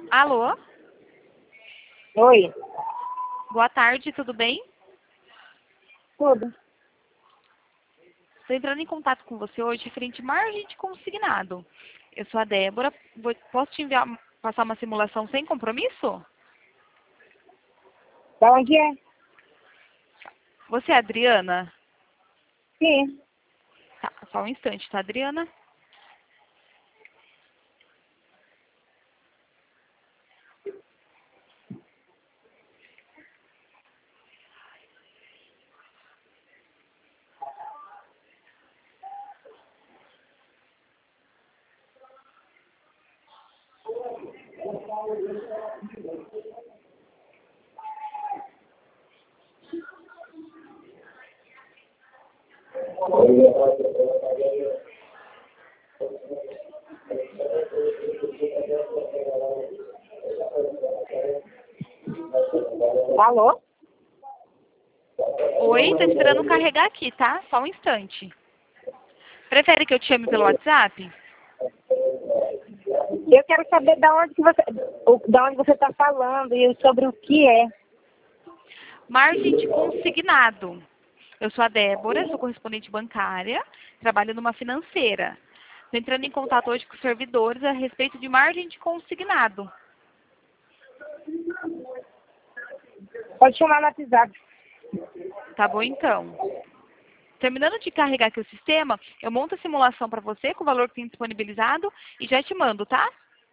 Alô? Oi, Boa tarde, tudo bem? tudo. Estou entrando em contato com você hoje referente à margem de consignado. Eu sou a Débora. Posso te enviar, passar uma simulação sem compromisso? Da onde é? Você é a Adriana? Sim. Tá, só um instante, tá, Adriana? Alô? Oi, tô esperando carregar aqui, tá? Só um instante. Prefere que eu te chame pelo WhatsApp? Eu quero saber da onde você está falando e sobre o que é. Margem de consignado. Eu sou a Débora, sou correspondente bancária, trabalho numa financeira. Estou entrando em contato hoje com os servidores a respeito de margem de consignado. Pode chamar no WhatsApp. Tá bom, então. Terminando de carregar aqui o sistema, eu monto a simulação para você com o valor que tem disponibilizado e já te mando, tá?